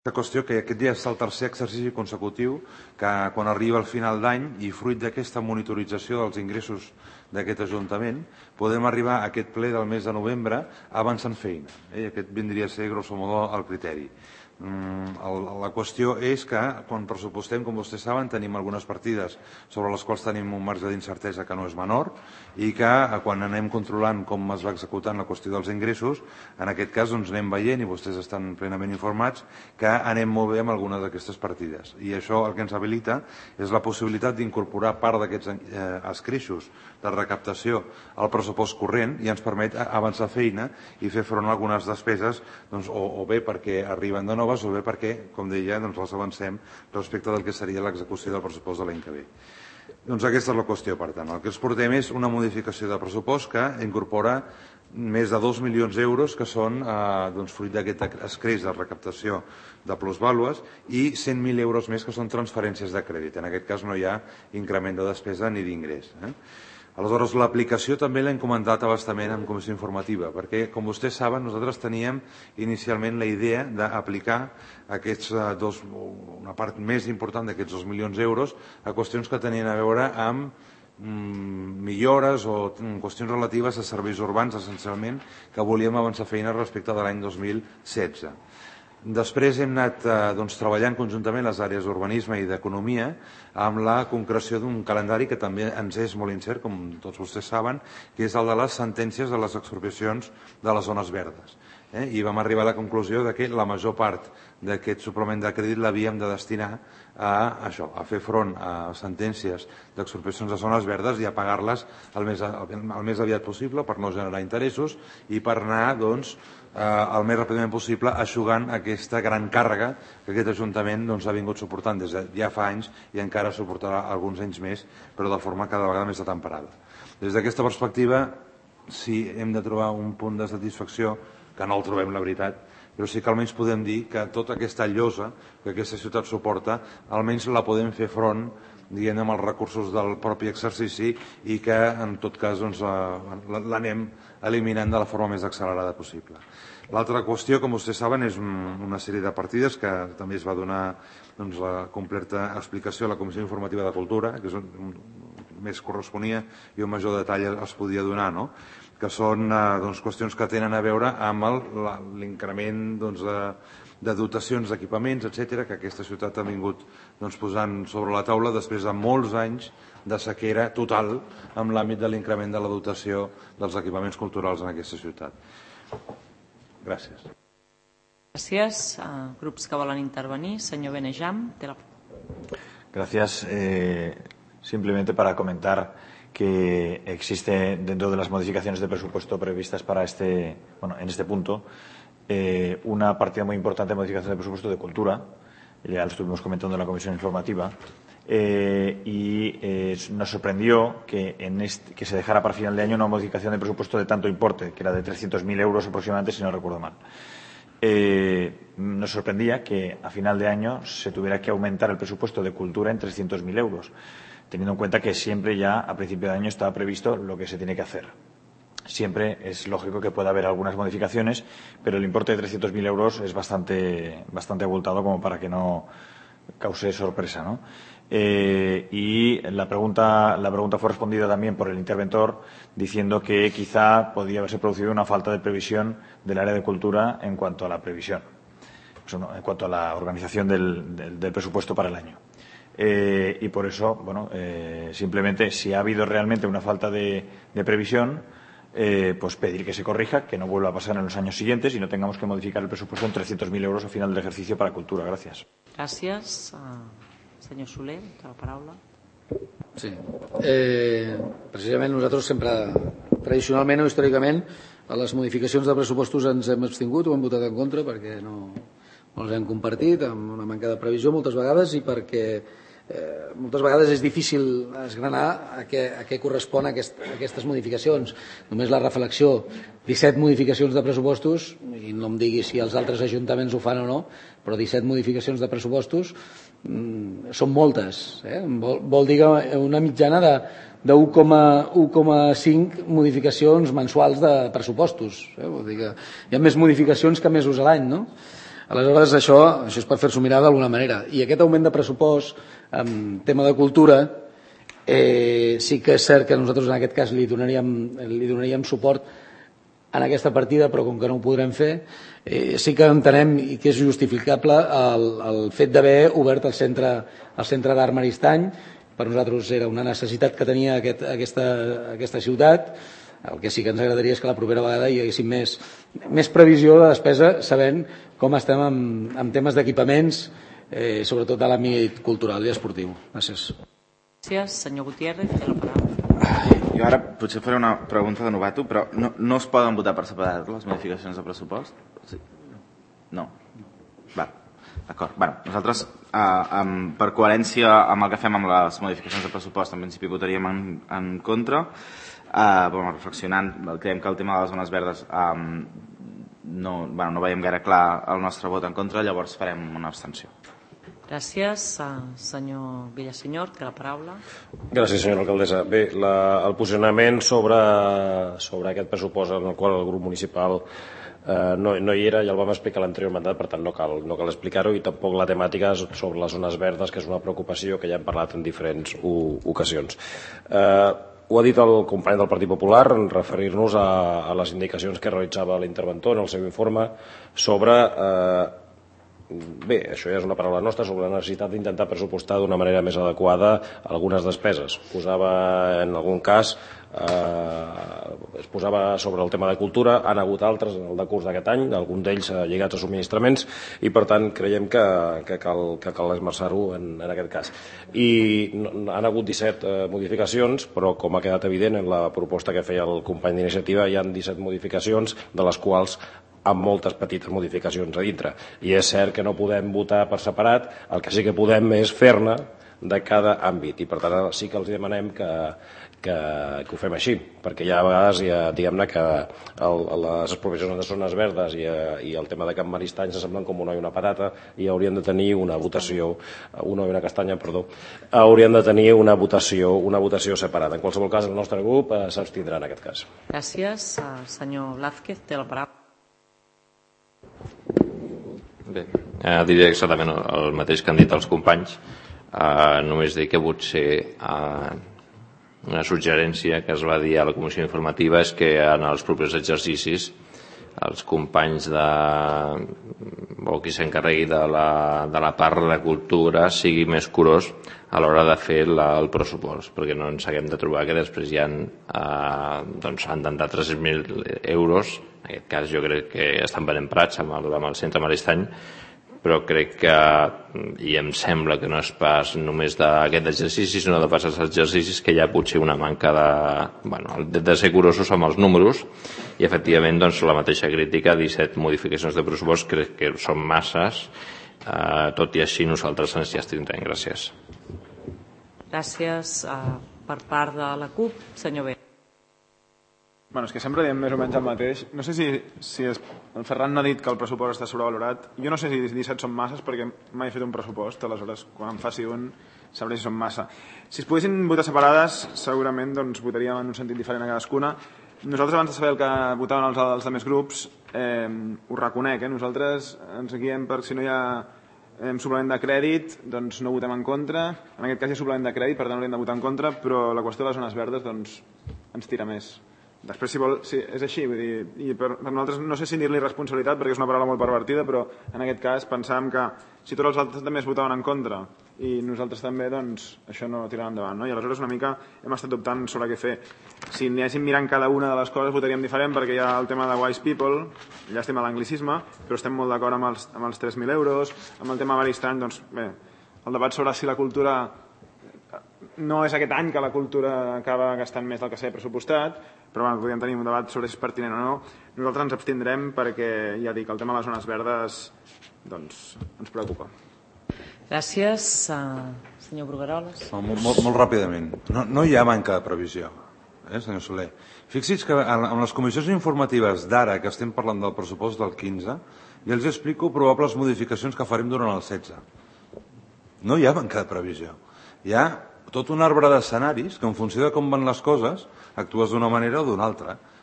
La qüestió que aquest dia és el tercer exercici consecutiu que quan arriba al final d'any i fruit d'aquesta monitorització dels ingressos d'aquest Ajuntament podem arribar a aquest ple del mes de novembre avançant feina. Aquest vindria a ser grosso modo el criteri. La qüestió és que quan pressupostem, com vostès saben, tenim algunes partides sobre les quals tenim un marge d'incertesa que no és menor i que quan anem controlant com es va executant la qüestió dels ingressos, en aquest cas anem veient, i vostès estan plenament informats, que anem molt bé amb algunes d'aquestes partides. I això el que ens habilita és la possibilitat d'incorporar part d'aquests escreixos de recaptació al pressupost corrent i ens permet avançar feina i fer front a algunes despeses o bé perquè arriben de noves o bé perquè, com deia, les avancem respecte del que seria l'execució del pressupost de l'any que ve. Doncs aquesta és la qüestió, per tant. El que ens portem és una modificació de pressupost que incorpora més de 2 milions d'euros que són fruit d'aquest escreix de recaptació de plusvàlues i 100.000 euros més que són transferències de crèdit. En aquest cas no hi ha increment de despesa ni d'ingrés. Aleshores, l'aplicació també l'hem comentat abastament en comissió informativa, perquè, com vostès saben, nosaltres teníem inicialment la idea d'aplicar una part més important d'aquests 2 milions d'euros a qüestions que tenien a veure amb millores o qüestions relatives a serveis urbans, essencialment, que volíem avançar feina respecte de l'any 2016. Després hem anat treballant conjuntament les àrees d'urbanisme i d'economia amb la concreció d'un calendari que també ens és molt incert, com tots vostès saben, que és el de les sentències de les expropiacions de les zones verdes. I vam arribar a la conclusió que la major part d'aquest suplement de crèdit l'havíem de destinar a això, a fer front a sentències d'expropiacions de zones verdes i a pagar-les el més aviat possible per no generar interessos i per anar, el més ràpidament possible eixugant aquesta gran càrrega que aquest Ajuntament ha vingut suportant des de ja fa anys i encara suportarà alguns anys més, però de forma cada vegada més atemperada. Des d'aquesta perspectiva, sí hem de trobar un punt de satisfacció, que no el trobem, la veritat, però sí que almenys podem dir que tota aquesta llosa que aquesta ciutat suporta, almenys la podem fer front amb els recursos del propi exercici i que, en tot cas, l'anem eliminant de la forma més accelerada possible. L'altra qüestió, com vostès saben, és una sèrie de partides que també es va donar la completa explicació a la Comissió Informativa de Cultura, que és on més corresponia i un major detall es podia donar, que són qüestions que tenen a veure amb l'increment de dotacions d'equipaments, etc., que aquesta ciutat ha vingut posant sobre la taula després de molts anys de sequera total en l'àmbit de l'increment de la dotació dels equipaments culturals en aquesta ciutat. Gràcies. Gràcies. Grups que volen intervenir. Senyor Benejam. Gracias. Simplemente para comentar que existe dentro de las modificaciones de presupuesto previstas para en este punto una partida muy importante de modificación de presupuesto de cultura. Ya lo estuvimos comentando en la comisión informativa. Nos sorprendió que se dejara para final de año una modificación de presupuesto de tanto importe, que era de 300.000 euros aproximadamente, si no recuerdo mal. Nos sorprendía que a final de año se tuviera que aumentar el presupuesto de cultura en 300.000 euros, teniendo en cuenta que siempre ya a principio de año estaba previsto lo que se tiene que hacer. Siempre es lógico que pueda haber algunas modificaciones, pero el importe de 300.000 euros es bastante abultado como para que no cause sorpresa, ¿no? Y la pregunta fue respondida también por el interventor diciendo que quizá podía haberse producido una falta de previsión del área de cultura en cuanto a la previsión, en cuanto a la organización del presupuesto para el año. Y por eso, simplemente si ha habido realmente una falta de previsión, pues pedir que se corrija, que no vuelva a pasar en los años siguientes y no tengamos que modificar el presupuesto en 300.000 euros al final del ejercicio para cultura. Gracias. Gràcies. Senyor Soler, la paraula. Sí. Precisament nosaltres sempre, tradicionalment o històricament, a les modificacions de pressupostos ens hem abstingut o hem votat en contra perquè no les hem compartit, amb una manca de previsió moltes vegades i perquè moltes vegades és difícil esgranar a què correspon aquestes modificacions. Només la reflexió, 17 modificacions de pressupostos, i no em digui si els altres ajuntaments ho fan o no, però 17 modificacions de pressupostos són moltes. Vol dir que una mitjana de 1,5 modificacions mensuals de pressupostos. Vol dir que hi ha més modificacions que mesos a l'any, no? Aleshores, això és per fer-s'ho mirar d'alguna manera. I aquest augment de pressupost en tema de cultura sí que és cert que nosaltres en aquest cas li donaríem suport en aquesta partida, però com que no ho podrem fer, sí que entenem i que és justificable el fet d'haver obert el centre d'art Maristany. Per nosaltres era una necessitat que tenia aquesta ciutat. El que sí que ens agradaria és que la propera vegada hi haguéssim més previsió de despesa, sabent com estem en temes d'equipaments, sobretot a l'àmbit cultural i esportiu. Gràcies. Gràcies. Senyor Gutiérrez, té la paraula. Jo ara potser faré una pregunta de novato, però no es poden votar per separat les modificacions de pressupost? Sí. No. Va, d'acord. Bueno, nosaltres, per coherència amb el que fem amb les modificacions de pressupost, en principi votaríem en contra. Reflexionant, creiem que el tema de les zones verdes no veiem gaire clar el nostre vot en contra, llavors farem una abstenció. Gràcies. Senyor Villasenyor, té la paraula. Gràcies, senyora alcaldessa. Bé, el posicionament sobre aquest pressupost en el qual el grup municipal no hi era, ja el vam explicar a l'anterior mandat, per tant no cal explicar-ho, i tampoc la temàtica sobre les zones verdes, que és una preocupació que ja hem parlat en diferents ocasions. Ho ha dit el company del Partit Popular en referir-nos a les indicacions que realitzava l'interventor en el seu informe sobre, bé, això ja és una paraula nostra, sobre la necessitat d'intentar pressupostar d'una manera més adequada algunes despeses. Posava en algun cas, es posava sobre el tema de cultura, han hagut altres en el decurs d'aquest any, alguns d'ells lligats a subministraments, i per tant creiem que cal esmerçar-ho en aquest cas. I han hagut 17 modificacions, però com ha quedat evident en la proposta que feia el company d'iniciativa, hi ha 17 modificacions, de les quals amb moltes petites modificacions a dintre. I és cert que no podem votar per separat, el que sí que podem és fer-ne de cada àmbit, i per tant sí que els demanem que ho fem així, perquè ja a vegades diguem-ne que les expropiacions de zones verdes i el tema de Can Maristany s'assemblen com una i una patata, i haurien de tenir una votació, una i una castanya, perdó, haurien de tenir una votació separada. En qualsevol cas, el nostre grup s'abstindrà en aquest cas. Gràcies. Senyor Blázquez, té la paraula. Bé, diré exactament el mateix que han dit els companys, només dir que potser una suggerència que es va dir a la comissió informativa és que en els propers exercicis els companys o qui s'encarregui de la part de cultura sigui més curós a l'hora de fer el pressupost, perquè no ens haguem de trobar que després hi han d'entrar 300.000 euros. En aquest cas jo crec que estan ben emprats amb el centre Maristany, però crec que, i em sembla que no és pas només d'aquest exercici, sinó de passats exercicis, que hi ha potser una manca de ser curosos amb els números, i efectivament la mateixa crítica, 17 modificacions de pressupost, crec que són masses, tot i així nosaltres ens hi abstindrem. Gràcies. Gràcies. Per part de la CUP, senyor B. Bueno, és que sempre diem més o menys el mateix. No sé si el Ferran no ha dit que el pressupost està sobrevalorat. Jo no sé si 17 són masses, perquè mai he fet un pressupost, aleshores quan em faci un sabré si són massa. Si es poguessin votar separades, segurament votaríem en un sentit diferent a cadascuna. Nosaltres, abans de saber el que votaven els altres grups, ho reconec, nosaltres ens guiem per si no hi ha suplement de crèdit, doncs no votem en contra. En aquest cas hi ha suplement de crèdit, per tant hauríem de votar en contra, però la qüestió de les zones verdes ens tira més. Després, si vol, sí, és així, vull dir, i per nosaltres no sé si dir-li responsabilitat, perquè és una paraula molt pervertida, però en aquest cas pensàvem que si tots els altres també es votaven en contra i nosaltres també, doncs això no tirarà endavant, no? I aleshores una mica hem estat dubtant sobre què fer. Si anéssim mirant cada una de les coses votaríem diferent, perquè hi ha el tema de Wise People, ja estem a l'anglicisme, però estem molt d'acord amb els 3.000 euros, amb el tema Maristany, doncs bé, el debat sobre si la cultura no és aquest any que la cultura acaba gastant més del que s'ha pressupostat, però bueno, podríem tenir un debat sobre si és pertinent o no. Nosaltres ens abstindrem perquè, ja dic, el tema de les zones verdes doncs ens preocupa. Gràcies. Senyor Brugueroles. Molt ràpidament. No hi ha manca de previsió, senyor Soler. Fixi's que en les comissions informatives d'ara, que estem parlant del pressupost del 15, ja els explico probables modificacions que farem durant el 16. No hi ha manca de previsió. Hi ha tot un arbre d'escenaris que en funció de com van les coses actues d'una manera o d'una altra.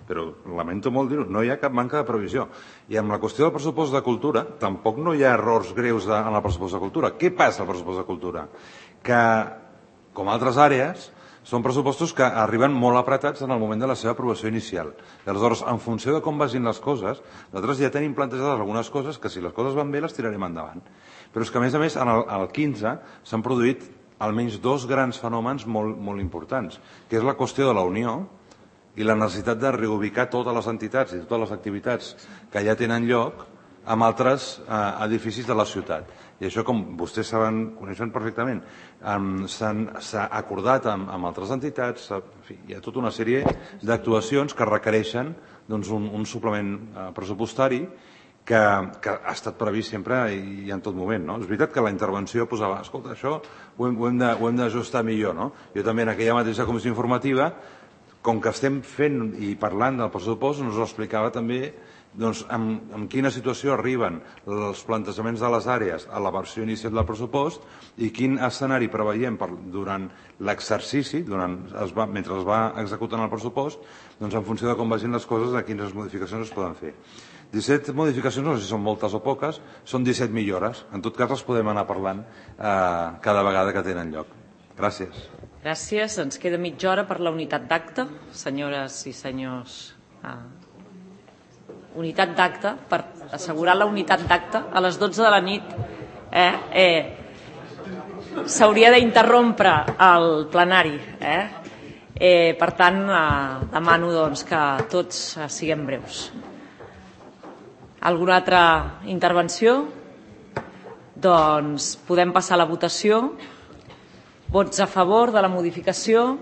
però lamento molt dir-ho, no hi ha cap manca de previsió. I amb la qüestió del pressupost de cultura, tampoc no hi ha errors greus en el pressupost de cultura. Què passa al pressupost de cultura? Que, com altres àrees, són pressupostos que arriben molt apretats en el moment de la seva aprovació inicial. Aleshores, en funció de com vagin les coses, nosaltres ja tenim plantejades algunes coses que si les coses van bé les tirarem endavant. Però és que, a més, en el 15 s'han produït almenys dos grans fenòmens molt importants, que és la qüestió de la unió i la necessitat de reubicar totes les entitats i totes les activitats que ja tenen lloc amb altres edificis de la ciutat. I això, com vostès coneixen perfectament, s'ha acordat amb altres entitats, hi ha tota una sèrie d'actuacions que requereixen un suplement pressupostari que ha estat previst sempre i en tot moment. És veritat que la intervenció posava, escolta, això ho hem d'ajustar millor. Jo també en aquella mateixa comissió informativa, com que estem fent i parlant del pressupost, ens ho explicava també en quina situació arriben els plantejaments de les àrees a la versió inicial del pressupost i quin escenari preveiem durant l'exercici, mentre es va executant el pressupost, en funció de com vagin les coses, de quines modificacions es poden fer. 17 modificacions, no sé si són moltes o poques, són 17 millores. En tot cas, les podem anar parlant cada vegada que tenen lloc. Gràcies. Gràcies. Ens queda mitja hora per la unitat d'acte. Senyores i senyors, unitat d'acte, per assegurar la unitat d'acte, a les 12 de la nit s'hauria d'interrompre el plenari. Per tant, demano que tots siguem breus. Alguna altra intervenció? Doncs podem passar a la votació. Vots a favor de la modificació?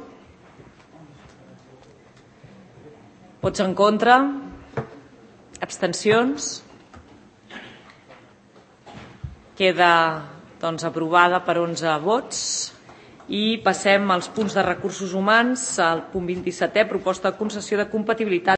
Vots en contra? Abstencions? Queda aprovada per 11 vots. I passem als punts de recursos humans. Al punt 27è, proposta de concessió de compatibilitat